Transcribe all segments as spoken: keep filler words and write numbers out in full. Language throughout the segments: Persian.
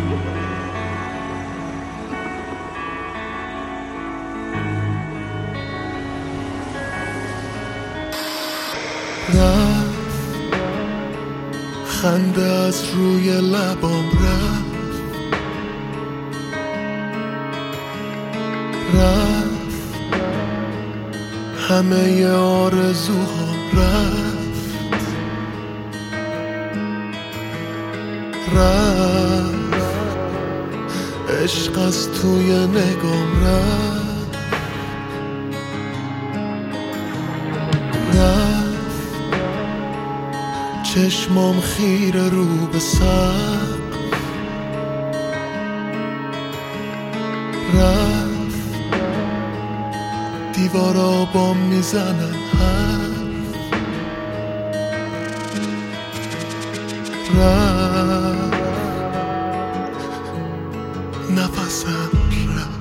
رفت خنده از روی لبام رفت رفت همه آرزوهام رفت رفت عشق از توی نگام رفت رفت چشمام خیره رو به سقف رفت دیوارا بام میزنن حرف رفت نفسم رفت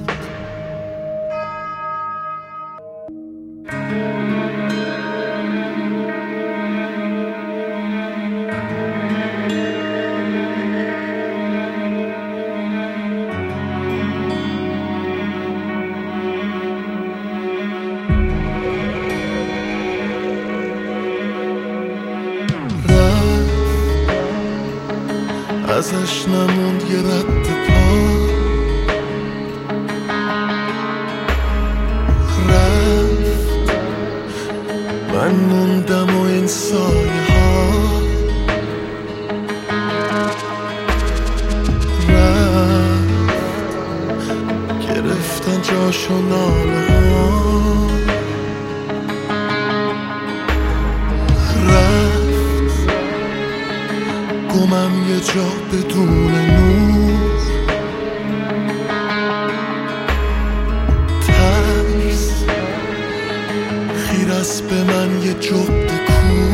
ازش نموند یه رد پا رفت من موندم و این سایه ها رفت گرفتن جاشو ناله ها گمم یه جا بدون نور ترس خیر است به من یه جغد کور